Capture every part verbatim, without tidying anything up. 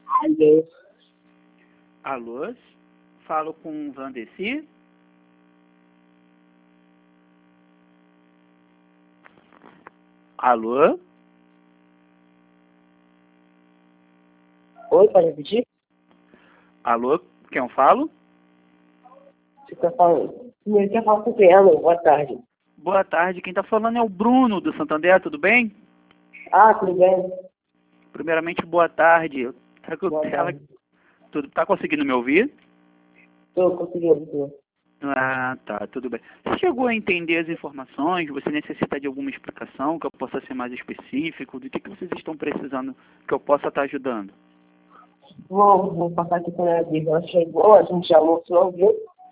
Alô? Alô? Falo com o Vandeci? Alô? Oi, pode repetir? Alô? Quem eu falo? Você tá falando? Você quer falar com quem? Alô, boa tarde. Boa tarde, quem está falando é o Bruno do Santander, tudo bem? Ah, tudo bem? Primeiramente, boa tarde. Tá, Boa ela, tarde. tudo, tá conseguindo me ouvir? Tô conseguindo, tô. Ah, tá, tudo bem. Você chegou a entender as informações? Você necessita de alguma explicação que eu possa ser mais específico? Do que, que vocês estão precisando que eu possa estar ajudando? Vou, vou passar aqui para a dica. Ela chegou, a gente já almoçou, viu?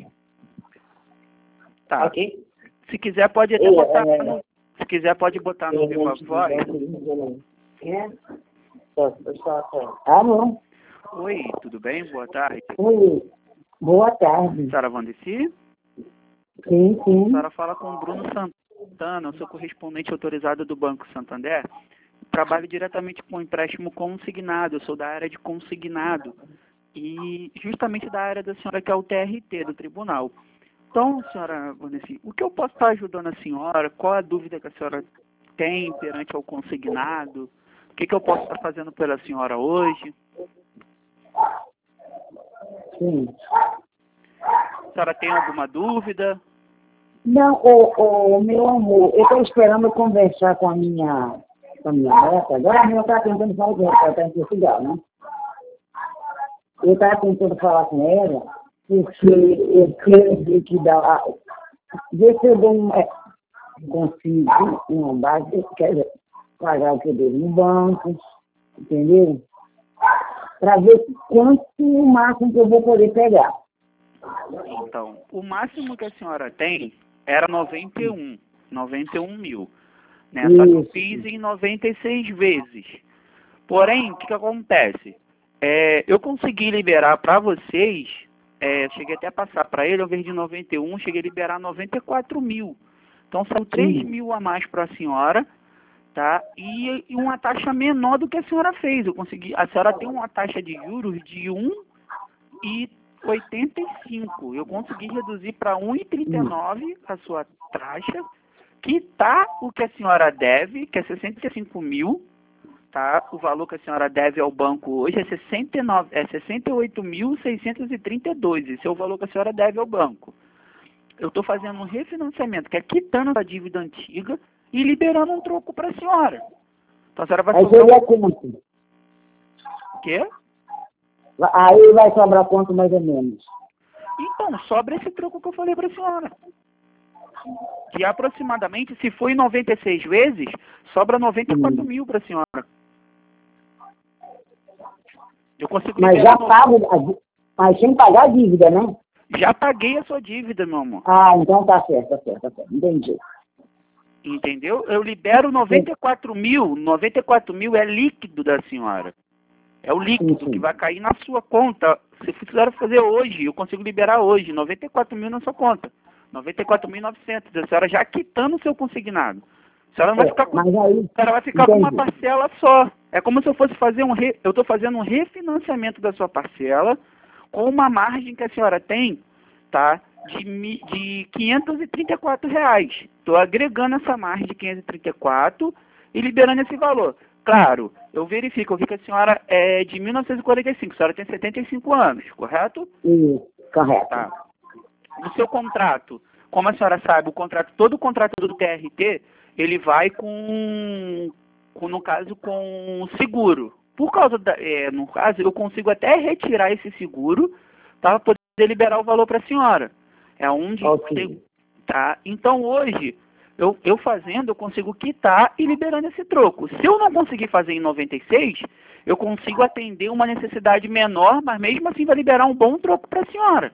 Tá. Ok? Se quiser, pode até E, botar é, no, se quiser, pode botar no Viva Voz. É? Só, só, só. Ah, não. Oi, tudo bem? Boa tarde. Oi. Boa tarde. Sara Vandeci? Sim, sim. Sara fala com o Bruno Santana, eu sou correspondente autorizado do Banco Santander. Trabalho diretamente com empréstimo consignado, eu sou da área de consignado. E justamente da área da senhora que é o T R T do tribunal. Então, senhora Vandeci, o que eu posso estar ajudando a senhora? Qual a dúvida que a senhora tem perante ao consignado? O que, que eu posso estar fazendo pela senhora hoje? Sim. A senhora tem alguma dúvida? Não, o, o meu amor, eu estou esperando conversar com a minha, com a minha neta. Agora a minha está tentando falar com ela, ela está em Portugal, né? Eu estava tentando falar com ela, porque eu quero ver que dá. Ver se eu dou um, é, consigo uma base, quer dizer, pagar o que eu devo no banco, entendeu? Para ver quanto o máximo que eu vou poder pegar. Então, o máximo que a senhora tem era noventa e um, noventa e um mil. Né? Só que eu Isso. fiz em noventa e seis vezes. Porém, o que, que acontece? É, eu consegui liberar para vocês, é, cheguei até a passar para ele, ao invés de noventa e um, cheguei a liberar noventa e quatro mil. Então, são três mil a mais para a senhora, tá? E, e uma taxa menor do que a senhora fez. Eu consegui, a senhora tem uma taxa de juros de um e oitenta e cinco. Eu consegui reduzir para um e trinta e nove a sua taxa, que tá o que a senhora deve, que é sessenta e cinco mil, tá? O valor que a senhora deve ao banco hoje é sessenta e nove, é sessenta e oito mil seiscentos e trinta e dois. Esse é o valor que a senhora deve ao banco. Eu estou fazendo um refinanciamento, que é quitando a dívida antiga e liberando um troco para a senhora. Então a senhora vai Aí sobrar seria um... quanto? O quê? Aí vai sobrar quanto mais ou menos? Então, sobra esse troco que eu falei para a senhora. Que aproximadamente, se for em noventa e seis vezes, sobra noventa e quatro mil para a senhora. Eu consigo Mas já liberar... no- pago, a dí- mas sem pagar a dívida, né? Já paguei a sua dívida, meu amor. Ah, então tá certo, tá certo, tá certo. Entendi. Entendeu? Eu libero noventa e quatro mil. noventa e quatro mil é líquido da senhora. É o líquido Sim, sim. que vai cair na sua conta. Se fizer fazer hoje, eu consigo liberar hoje. noventa e quatro mil na sua conta. noventa e quatro mil e novecentos. A senhora já quitando o seu consignado. A senhora não vai É, ficar com, mas aí, a senhora vai ficar com uma entendi. parcela só. É como se eu fosse fazer um... Re, eu estou fazendo um refinanciamento da sua parcela com uma margem que a senhora tem, tá? De, mi- de quinhentos e trinta e quatro reais. Estou agregando essa margem de quinhentos e trinta e quatro e liberando esse valor. Claro, eu verifico aqui que a senhora é de mil novecentos e quarenta e cinco, a senhora tem setenta e cinco anos, correto? Isso, correto. Tá. No seu contrato, como a senhora sabe, o contrato, todo o contrato do T R T, ele vai com, com no caso, com seguro. Por causa da, é, no caso, eu consigo até retirar esse seguro para poder liberar o valor para a senhora. É um de, Ok. tá? Então hoje, eu, eu fazendo, eu consigo quitar e liberando esse troco. Se eu não conseguir fazer em noventa e seis, eu consigo atender uma necessidade menor, mas mesmo assim vai liberar um bom troco para a senhora.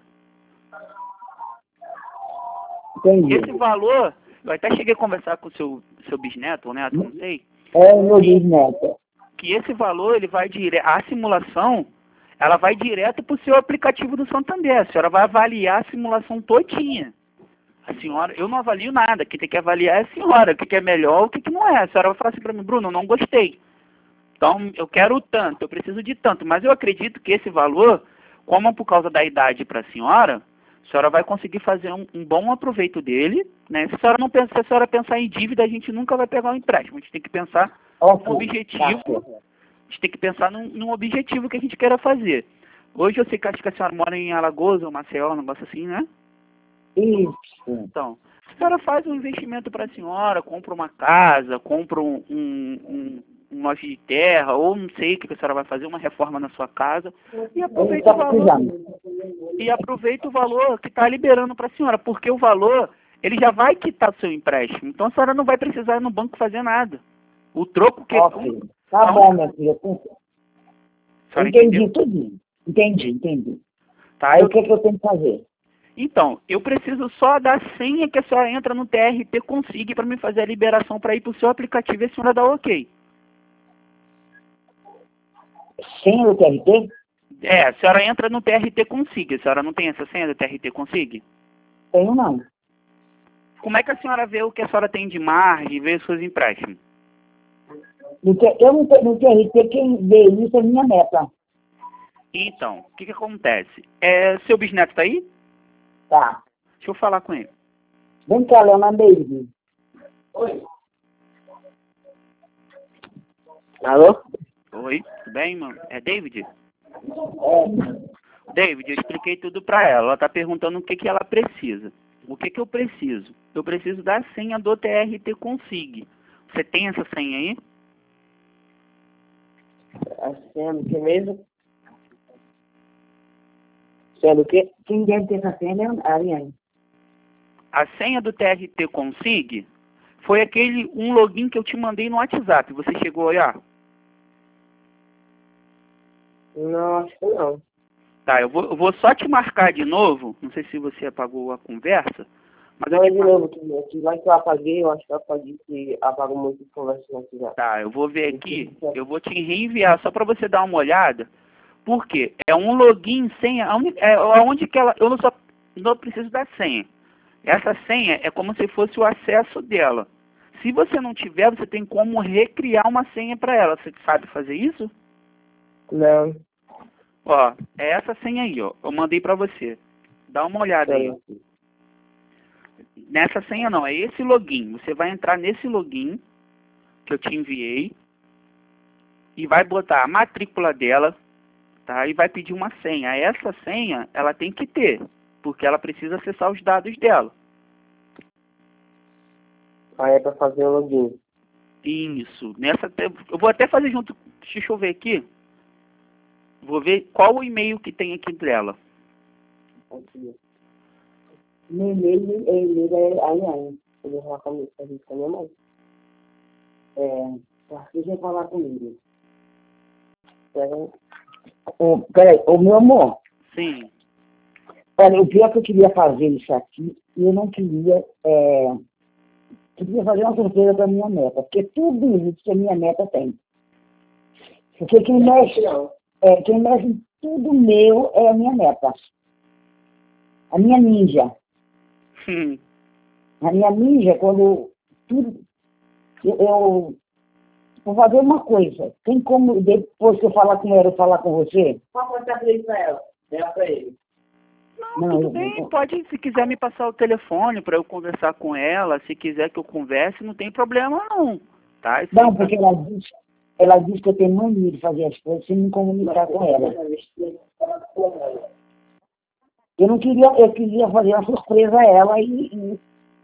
Entendi. Esse valor, eu até cheguei a conversar com o seu, seu bisneto, ou neto, não sei, É o meu bisneto. que esse valor, ele vai direto, a simulação, ela vai direto para o seu aplicativo do Santander. A senhora vai avaliar a simulação todinha. A senhora, eu não avalio nada, quem tem que avaliar é a senhora, o que, que é melhor, o que, que não é. A senhora vai falar assim para mim, Bruno, eu não gostei. Então, eu quero tanto, eu preciso de tanto, mas eu acredito que esse valor, como por causa da idade para a senhora, a senhora vai conseguir fazer um, um bom aproveito dele, né? Se a senhora não pensa, se a senhora pensar em dívida, a gente nunca vai pegar um empréstimo. A gente tem que pensar Ok, no tá objetivo, certo. a gente tem que pensar num, num objetivo que a gente queira fazer. Hoje eu sei que acho que a senhora mora em Alagoas ou Maceió, um negócio assim, né? Isso. Então, a senhora faz um investimento para a senhora, compra uma casa, compra um, um, um, um lote de terra, ou não sei o que a senhora vai fazer, uma reforma na sua casa, e Ele aproveita está o valor, precisando. e aproveita o valor que está liberando para a senhora, porque o valor, ele já vai quitar o seu empréstimo, então a senhora não vai precisar ir no banco fazer nada. O troco que... Ok. Tá a bom, única- minha filha. A senhora Entendi entendeu? tudo. Entendi, entendi. Tá, Aí eu o que, que eu tenho que fazer? Então, eu preciso só da senha que a senhora entra no T R T Consigue para me fazer a liberação para ir para o seu aplicativo e a senhora dá ok. Sem o T R T? É, a senhora entra no T R T Consigue. A senhora não tem essa senha do T R T Consigue? Tenho não. Como é que a senhora vê o que a senhora tem de margem, vê os seus empréstimos? No T- Eu não tenho no T R T, quem vê isso é minha meta. Então, o que que acontece? É, seu bisneto está aí? Tá. Deixa eu falar com ele. Vem cá, Leonardo David. Oi. Alô? Oi, tudo bem, mano? É David? É, David, eu expliquei tudo para ela. Ela está perguntando o que que ela precisa. O que que eu preciso? Eu preciso da senha do T R T Consigue. Você tem essa senha aí? A senha do que mesmo? Senha do quê? quem deve ter essa senha é a Ariane. A senha do T R T Consigue foi aquele um login que eu te mandei no WhatsApp. Você chegou a olhar? Não, acho que não. Tá, eu vou, eu vou só te marcar de novo. Não sei se você apagou a conversa, mas eu Não, é te de mar- novo, que, que lá que eu apaguei, eu acho que eu apaguei que apagou muito de conversa no WhatsApp. Tá, eu vou ver aqui. Eu vou te reenviar só para você dar uma olhada. Por quê? É um login senha. aonde- É onde que ela. Eu não só não preciso da senha. Essa senha é como se fosse o acesso dela. Se você não tiver, você tem como recriar uma senha para ela. Você sabe fazer isso? Não. Ó, é essa senha aí, ó. Eu mandei para você. Dá uma olhada aí. Ó. Nessa senha não, é esse login. Você vai entrar nesse login que eu te enviei e vai botar a matrícula dela, tá? E vai pedir uma senha. Essa senha, ela tem que ter, porque ela precisa acessar os dados dela. Aí é pra fazer o login. Isso. Nessa, eu vou até fazer junto. Deixa eu ver aqui. Vou ver qual o e-mail que tem aqui dela. Meu e-mail é e-mail é Ariane. Eu vou falar com a gente com a minha mãe. É, tá, deixa eu falar comigo. Pega- Ô, peraí, ô meu amor, Sim. olha, o pior é que eu queria fazer isso aqui, e eu não queria, é, queria fazer uma surpresa para minha neta, porque tudo isso que a minha neta tem. Porque quem mexe, é, quem mexe em tudo meu é a minha neta. A minha ninja. Hum. A minha ninja, quando tudo, eu, eu vou fazer uma coisa. Tem como, depois que eu falar com ela, eu falar com você? Pode contar pra ele pra ela. Dá pra ele. Não, Não, tudo eu- bem. eu- Pode, se quiser me passar o telefone para eu conversar com ela, se quiser que eu converse, não tem problema não. Tá? Isso Não, aí, porque ela diz, ela diz que eu tenho mania de fazer as coisas sem me comunicar com ela. Eu não queria, eu queria fazer uma surpresa a ela e, e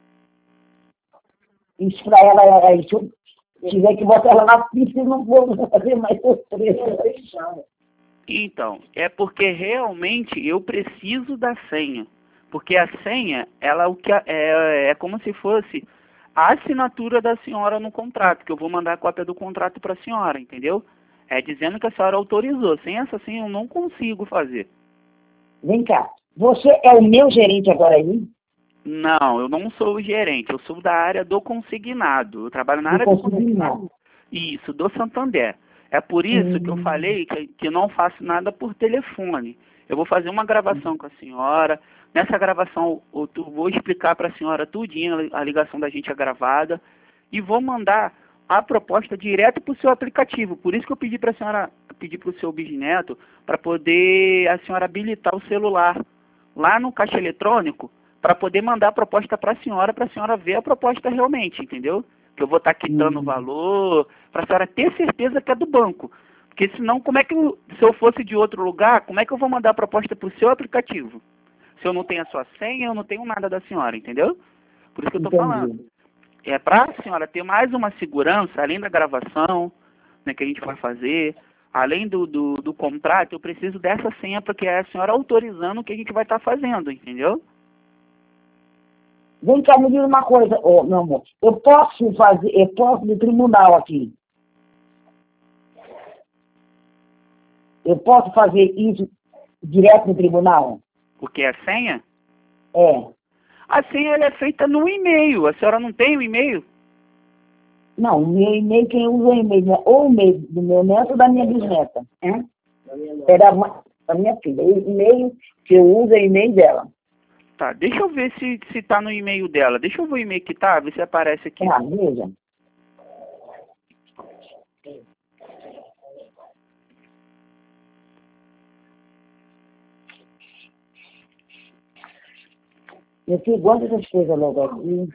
isso pra ela, aí, se eu tiver que botar ela na pista, eu não vou fazer mais surpresa. Então, é porque realmente eu preciso da senha. Porque a senha, ela o que é, é como se fosse a assinatura da senhora no contrato, que eu vou mandar a cópia do contrato para a senhora, entendeu? É dizendo que a senhora autorizou. Sem essa senha eu não consigo fazer. Vem cá, você é o meu gerente agora aí? Não, eu não sou o gerente, eu sou da área do consignado. Eu trabalho na Não área do consegui consignado. nada. Isso, do Santander. É por isso que eu Hum. falei que, que não faço nada por telefone. Eu vou fazer uma gravação com a senhora. Nessa gravação, eu tu- vou explicar para a senhora tudinho, a ligação da gente é gravada. E vou mandar a proposta direto para o seu aplicativo. Por isso que eu pedi para a senhora, pedi para o seu bisneto, para poder a senhora habilitar o celular lá no caixa eletrônico, para poder mandar a proposta para a senhora, para a senhora ver a proposta realmente, entendeu? Que eu vou estar quitando o Uhum. valor, para a senhora ter certeza que é do banco. Porque senão, como é que eu, se eu fosse de outro lugar, como é que eu vou mandar a proposta para o seu aplicativo? Se eu não tenho a sua senha, eu não tenho nada da senhora, entendeu? Por isso que eu estou falando. Entendi. É para a senhora ter mais uma segurança, além da gravação, né, que a gente vai fazer, além do, do, do contrato, eu preciso dessa senha porque é a senhora autorizando o que a gente vai estar fazendo, entendeu? Vem cá, me diz uma coisa, ô, meu amor. Eu posso fazer, eu posso no tribunal aqui. Eu posso fazer isso direto no tribunal? Porque a senha, É. a senha ela é feita no e-mail. A senhora não tem o e-mail? Não, o meu e-mail, quem usa o e-mail, né? Ou o e-mail do meu neto ou da minha bisneta. Hein? É da, ma- da minha filha. O e-mail que eu uso é o e-mail dela. Tá, deixa eu ver se, se tá no e-mail dela. Deixa eu ver o e-mail que tá, ver se aparece aqui. Ah, veja. Eu fiz igual essas coisas logo aqui.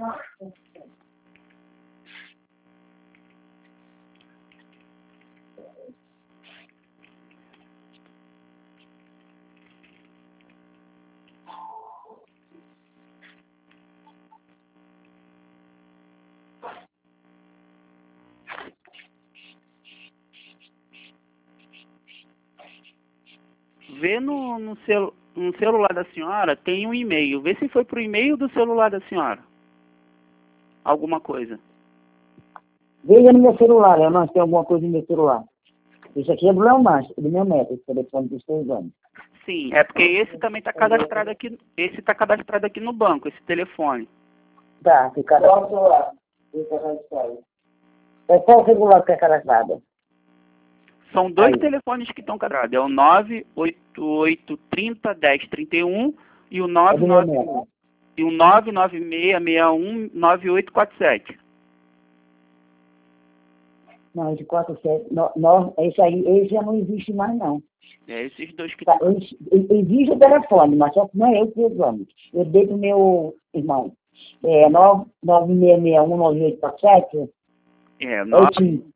Vê no, no, celu, no celular da senhora, tem um e-mail. Vê se foi pro e-mail do celular da senhora. Alguma coisa. Veja no meu celular, eu não tenho alguma coisa no meu celular. Isso aqui é do meu macho, do meu neto, esse telefone que estou usando. Sim, é porque esse também está cadastrado aqui. Esse está cadastrado aqui no banco, esse telefone. Tá, fica. Qual o celular? É qual o celular que é cadastrado? São dois Aí. telefones que estão cadastrados. É o nove oito oito três zero um zero trinta e um e o É nove do meu nove neto. e o nove nove seis seis um nove oito quatro sete. Não, esse quatro sete, no, no, esse aí, esse já não existe mais, não. É esses dois que Tá, estão. esse- existe o telefone, mas só que não é eu que resolvo. Eu dei pro meu irmão. É nove nove seis seis um nove oito quatro sete. É, É o nove. time.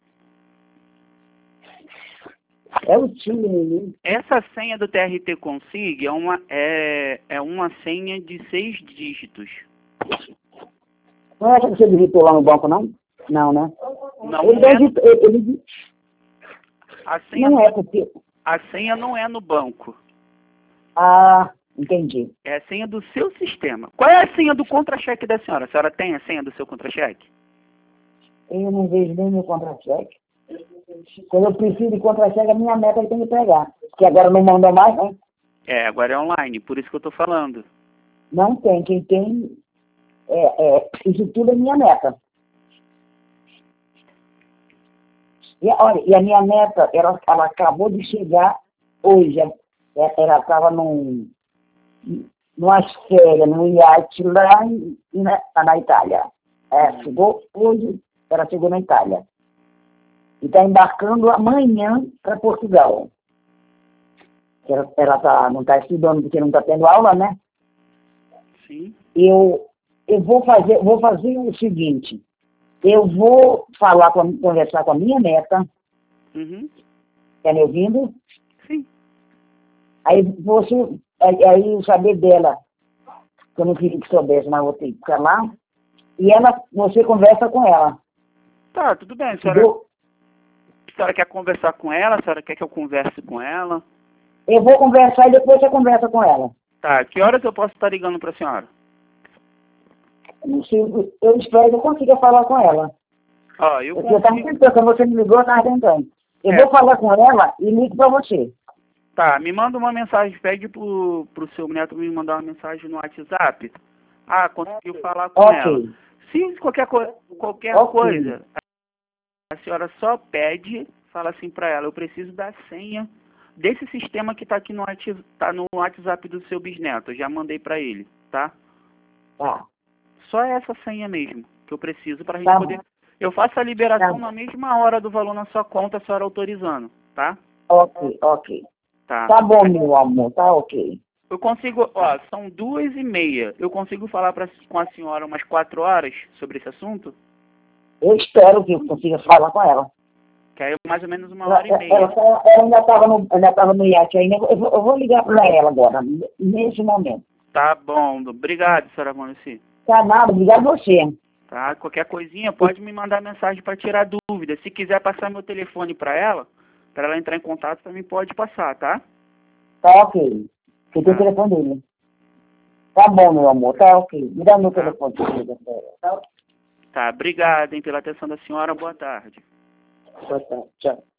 É o time, menino. Essa senha do T R T Consig é uma, é, é uma senha de seis dígitos. Não é que você digitou lá no banco, não? Não, né? Não Ele é, digitou, ele, ele- a senha não é porque... a senha não é no banco. Ah, entendi. É a senha do seu sistema. Qual é a senha do contra-cheque da senhora? A senhora tem a senha do seu contra-cheque? Eu não vejo nem meu contra-cheque. Quando eu preciso de contra-cheque, a minha meta tem que pegar. Que agora não manda mais, né? É, agora é online, por isso que eu tô falando. Não tem. Quem tem, é, é, isso tudo é minha meta. E, olha, e a minha neta, ela, ela acabou de chegar hoje. Ela estava num, numa férias, num iate lá em- na, na Itália. É, chegou hoje, ela chegou na Itália. E está embarcando amanhã para Portugal. Ela, ela tá, não está estudando porque não está tendo aula, né? Sim. Eu, eu vou, fazer, vou fazer o seguinte. Eu vou falar com, a- conversar com a minha neta. Uhum. Está me ouvindo? Sim. Aí você, aí, aí eu saber dela, que eu não queria que soubesse, mas vou ter que ficar lá. E ela, você conversa com ela. Tá, tudo bem. A senhora, Entendeu? a senhora quer conversar com ela? A senhora quer que eu converse com ela? Eu vou conversar e depois você conversa com ela. Tá, que horas eu posso estar ligando pra senhora? Não sei, eu espero que eu consiga falar com ela. Ó, eu Porque eu estava consigo... tentando, quando você me ligou, eu estava tentando. Eu É. vou falar com ela e ligo para você. Tá, me manda uma mensagem, pede pro, pro seu neto me mandar uma mensagem no WhatsApp. Ah, conseguiu falar com ela. Ok. Se qualquer, co qualquer Ok. coisa, a senhora só pede, fala assim pra ela, eu preciso da senha desse sistema que tá aqui no, Whats- tá no WhatsApp do seu bisneto. Eu já mandei pra ele, tá? Tá. Só essa senha mesmo que eu preciso pra gente Tá poder... bom. Eu faço a liberação Tá. na mesma hora do valor na sua conta, a senhora autorizando, tá? Ok, ok. Tá. Tá bom, meu amor, tá ok. Eu consigo, ó, são duas e meia. Eu consigo falar pra, com a senhora umas quatro horas sobre esse assunto? Eu espero que eu consiga falar com ela. Que aí é mais ou menos uma Ela, hora e meia. ela, ela- ela ainda estava no, ainda tava no iate ainda. Eu vou, eu vou ligar para ela agora, nesse momento. Tá bom. Obrigado, senhora Monici. Tá nada, obrigado a você. Tá? Qualquer coisinha, pode me mandar mensagem para tirar dúvida. Se quiser passar meu telefone para ela, para ela entrar em contato, também pode passar, tá? Tá ok. Você tem o Tá. telefone dele. Tá bom, meu amor, tá ok. Me dá meu Tá. telefone. Tá ok. Tá. Obrigado, hein, pela atenção da senhora. Boa tarde. Boa tarde, tchau.